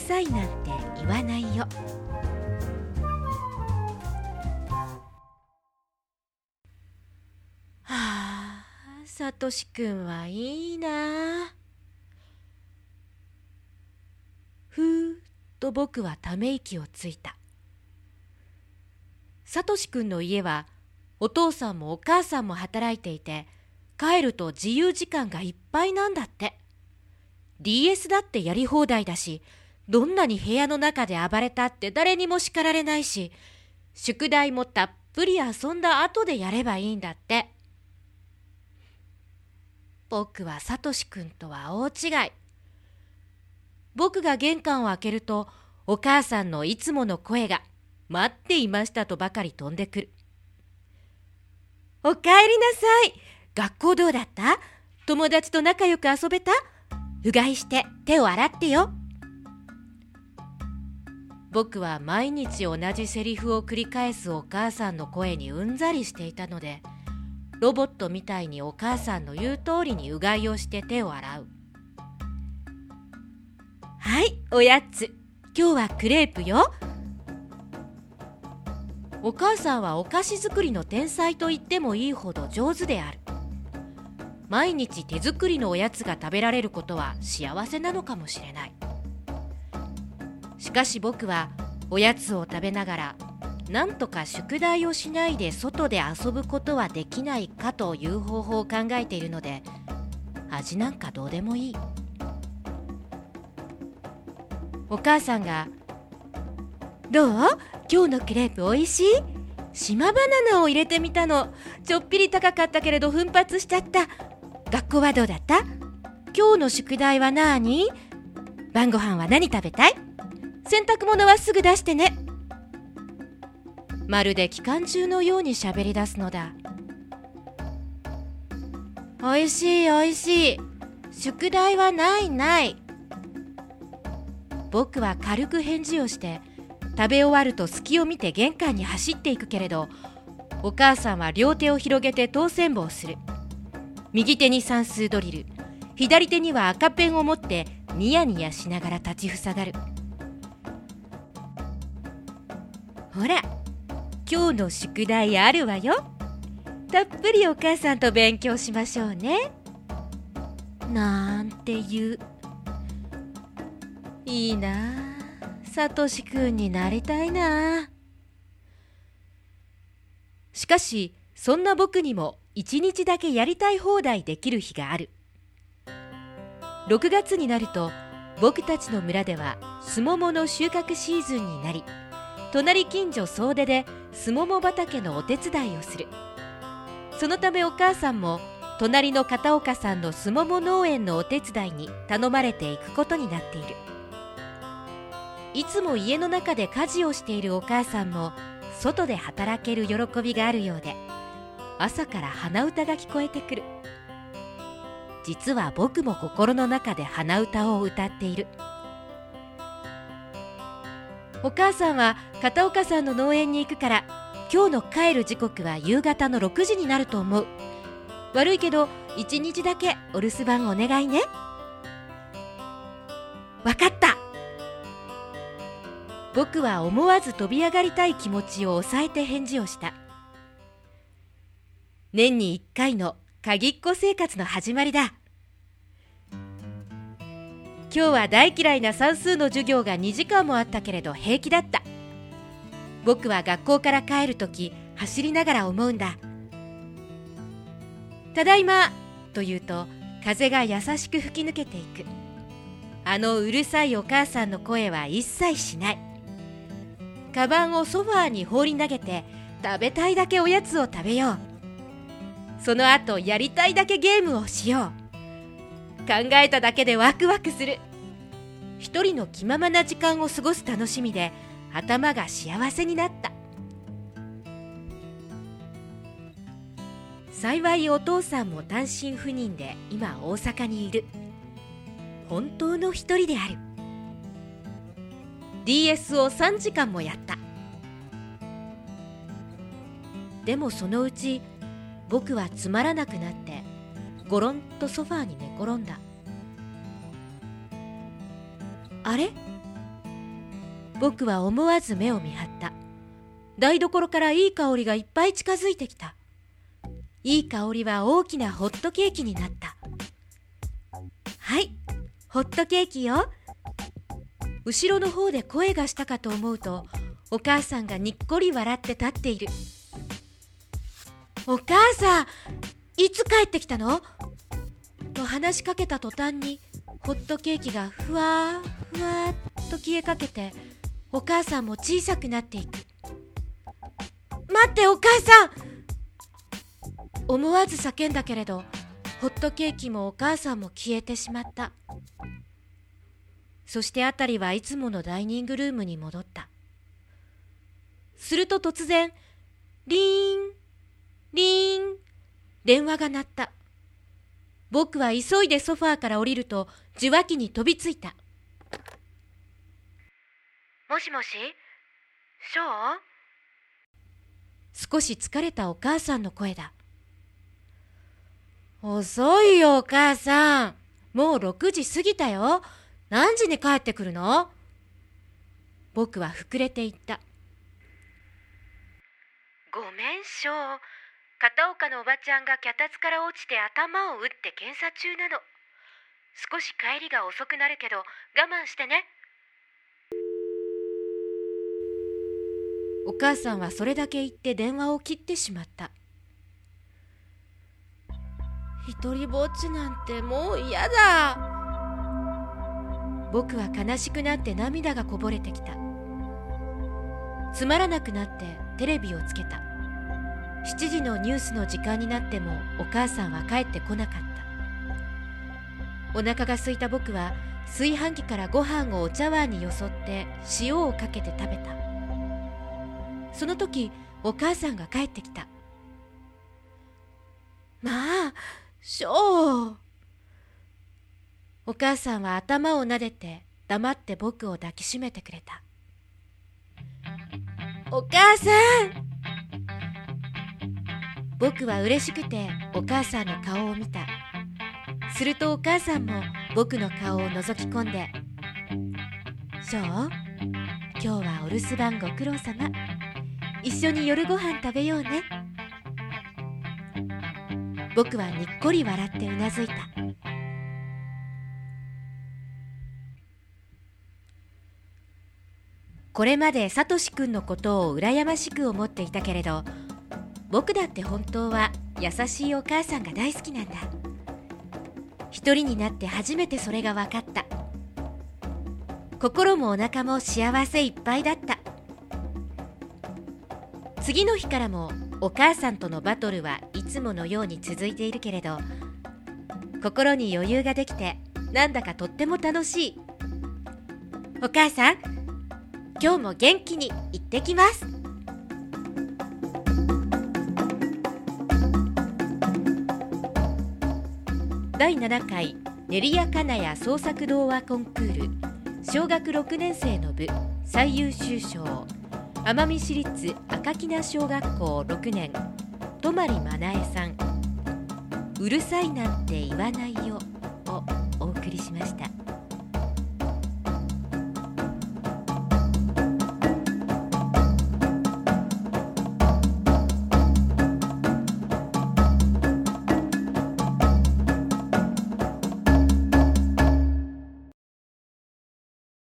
さいなんて言わないよ。はあ、さとしくんはいいな。ふーっと僕はため息をついた。さとしくんの家はお父さんもお母さんも働いていて、帰ると自由時間がいっぱいなんだって。DS だってやり放題だし、どんなに部屋の中で暴れたって誰にも叱られないし、宿題もたっぷり遊んだ後でやればいいんだって。僕はさとしくんとは大違い。僕が玄関を開けると、お母さんのいつもの声が待っていましたとばかり飛んでくる。おかえりなさい。学校どうだった？友達と仲良く遊べた？うがいして手を洗ってよ。僕は毎日同じセリフを繰り返すお母さんの声にうんざりしていたので、ロボットみたいにお母さんの言う通りにうがいをして手を洗う。はい、おやつ。今日はクレープよ。お母さんはお菓子作りの天才と言ってもいいほど上手である。毎日手作りのおやつが食べられることは幸せなのかもしれない。しかし僕はおやつを食べながら、なんとか宿題をしないで外で遊ぶことはできないかという方法を考えているので、味なんかどうでもいい。お母さんが、どう？今日のクレープおいしい？島バナナを入れてみたの。ちょっぴり高かったけれど奮発しちゃった。学校はどうだった？今日の宿題は何？晩ご飯は何食べたい？洗濯物はすぐ出してね。まるで機関銃のように喋り出すのだ。おいしいおいしい。宿題はないない。僕は軽く返事をして、食べ終わると隙を見て玄関に走っていくけれど、お母さんは両手を広げて当選簿をする。右手に算数ドリル、左手には赤ペンを持ってニヤニヤしながら立ちふさがる。ほら、今日の宿題あるわよ。たっぷりお母さんと勉強しましょうね。なんて言う。いいなあ、さとしくんになりたいなあ。しかし、そんな僕にも一日だけやりたい放題できる日がある。6月になると、僕たちの村ではスモモの収穫シーズンになり、隣近所総出でスモモ畑のお手伝いをする。そのためお母さんも隣の片岡さんのスモモ農園のお手伝いに頼まれていくことになっている。いつも家の中で家事をしているお母さんも外で働ける喜びがあるようで、朝から鼻歌が聞こえてくる。実は僕も心の中で鼻歌を歌っている。お母さんは片岡さんの農園に行くから、今日の帰る時刻は夕方の6時になると思う。悪いけど1日だけお留守番お願いね。わかった。僕は思わず飛び上がりたい気持ちを抑えて返事をした。年に1回の鍵っ子生活の始まりだ。今日は大嫌いな算数の授業が2時間もあったけれど平気だった。僕は学校から帰るとき走りながら思うんだ。ただいまと言うと風が優しく吹き抜けていく。あのうるさいお母さんの声は一切しない。カバンをソファーに放り投げて食べたいだけおやつを食べよう。その後やりたいだけゲームをしよう。考えただけでワクワクする。一人の気ままな時間を過ごす楽しみで頭が幸せになった。幸いお父さんも単身赴任で今大阪にいる。本当の一人である。DS を3時間もやった。でもそのうち僕はつまらなくなってゴロンとソファーに寝転んだ。あれ？ 僕は思わず目を見張った。台所からいい香りがいっぱい近づいてきた。いい香りは大きなホットケーキになった。はい、ホットケーキよ。後ろの方で声がしたかと思うと、お母さんがにっこり笑って立っている。お母さん、いつ帰ってきたの？と話しかけた途端に、ホットケーキがふわーふわーっと消えかけて、お母さんも小さくなっていく。待って、お母さん！思わず叫んだけれど、ホットケーキもお母さんも消えてしまった。そしてあたりはいつものダイニングルームに戻った。すると突然、リーン、リーン、電話が鳴った。僕は急いでソファーから降りると、受話器に飛びついた。もしもし、ショー？少し疲れたお母さんの声だ。遅いよお母さん。もう6時過ぎたよ。何時に帰ってくるの？僕は膨れて言った。ごめんショー。片岡のおばちゃんが脚立から落ちて頭を打って検査中なの。少し帰りが遅くなるけど我慢してね。お母さんはそれだけ言って電話を切ってしまった。一人ぼっちなんてもう嫌だ。僕は悲しくなって涙がこぼれてきた。つまらなくなってテレビをつけた。7時のニュースの時間になってもお母さんは帰ってこなかった。お腹が空いた僕は炊飯器からご飯をお茶碗によそって塩をかけて食べた。その時お母さんが帰ってきた。まあショー。お母さんは頭を撫でて黙って僕を抱きしめてくれた。お母さん。僕は嬉しくてお母さんの顔を見た。するとお母さんも僕の顔を覗き込んで、ショー、今日はお留守番ご苦労様。一緒に夜ご飯食べようね。僕はにっこり笑ってうなずいた。これまでサトシ君のことを羨ましく思っていたけれど、僕だって本当は優しいお母さんが大好きなんだ。一人になって初めてそれが分かった。心もお腹も幸せいっぱいだった。次の日からもお母さんとのバトルはいつものように続いているけれど、心に余裕ができてなんだかとっても楽しい。お母さん、今日も元気に行ってきます。第7回練屋金谷創作童話コンクール小学6年生の部最優秀賞、奄美市立赤木名小学校6年泊真奈恵さん、うるさいなんて言わないよをお送りしました。